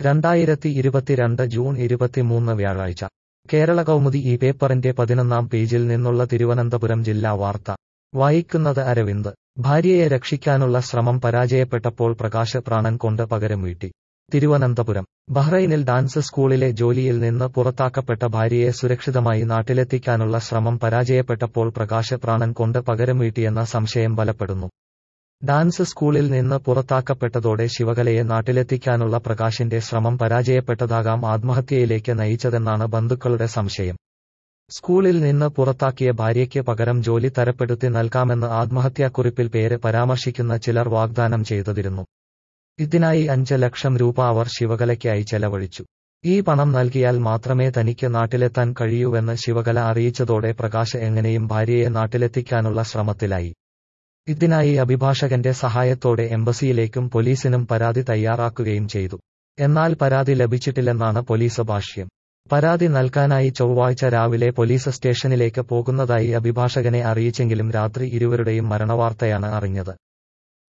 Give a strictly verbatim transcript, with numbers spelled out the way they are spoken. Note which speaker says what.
Speaker 1: രണ്ടായിരത്തി ഇരുപത്തിരണ്ട് ജൂൺ ഇരുപത്തിമൂന്ന് വ്യാഴാഴ്ച കേരള കൗമുദി ഈ പേപ്പറിന്റെ പതിനൊന്നാം പേജിൽ നിന്നുള്ള തിരുവനന്തപുരം ജില്ലാ വാർത്ത വായിക്കുന്നത് അരവിന്ദ്. ഭാര്യയെ രക്ഷിക്കാനുള്ള ശ്രമം പരാജയപ്പെട്ടപ്പോൾ പ്രകാശ് പ്രാണൻ കൊണ്ട് പകരം വീട്ടി. തിരുവനന്തപുരം. ബഹ്റൈനിൽ ഡാൻസ് സ്കൂളിലെ ജോലിയിൽ നിന്ന് പുറത്താക്കപ്പെട്ട ഭാര്യയെ സുരക്ഷിതമായി നാട്ടിലെത്തിക്കാനുള്ള ശ്രമം പരാജയപ്പെട്ടപ്പോൾ പ്രകാശ് പ്രാണൻ കൊണ്ട് പകരം വീട്ടിയെന്ന സംശയം ബലപ്പെടുന്നു. ഡാൻസ് സ്കൂളിൽ നിന്ന് പുറത്താക്കപ്പെട്ടതോടെ ശിവകലയെ നാട്ടിലെത്തിക്കാനുള്ള പ്രകാശിന്റെ ശ്രമം പരാജയപ്പെട്ടതാകാം ആത്മഹത്യയിലേക്ക് നയിച്ചതെന്നാണ് ബന്ധുക്കളുടെ സംശയം. സ്കൂളിൽ നിന്ന് പുറത്താക്കിയ ഭാര്യയ്ക്ക് പകരം ജോലി തരപ്പെടുത്തി നൽകാമെന്ന് ആത്മഹത്യാക്കുറിപ്പിൽ പേര് പരാമർശിക്കുന്ന ചിലർ വാഗ്ദാനം ചെയ്തിരുന്നു. ഇതിനായി അഞ്ച് ലക്ഷം രൂപ അവർ ശിവകലയ്ക്കായി ചെലവഴിച്ചു. ഈ പണം നൽകിയാൽ മാത്രമേ തനിക്ക് നാട്ടിലെത്താൻ കഴിയൂവെന്ന് ശിവകല അറിയിച്ചതോടെ പ്രകാശ് എങ്ങനെയും ഭാര്യയെ നാട്ടിലെത്തിക്കാനുള്ള ശ്രമത്തിലായി. ഇതിനായി അഭിഭാഷകന്റെ സഹായത്തോടെ എംബസിയിലേക്കും പോലീസിനും പരാതി തയ്യാറാക്കുകയും ചെയ്തു. എന്നാൽ പരാതി ലഭിച്ചിട്ടില്ലെന്നാണ് പോലീസ് ഭാഷ്യം. പരാതി നൽകാനായി ചൊവ്വാഴ്ച രാവിലെ പോലീസ് സ്റ്റേഷനിലേക്ക് പോകുന്നതായി അഭിഭാഷകനെ അറിയിച്ചെങ്കിലും രാത്രി ഇരുവരുടെയും മരണവാർത്തയാണ് അറിഞ്ഞത്.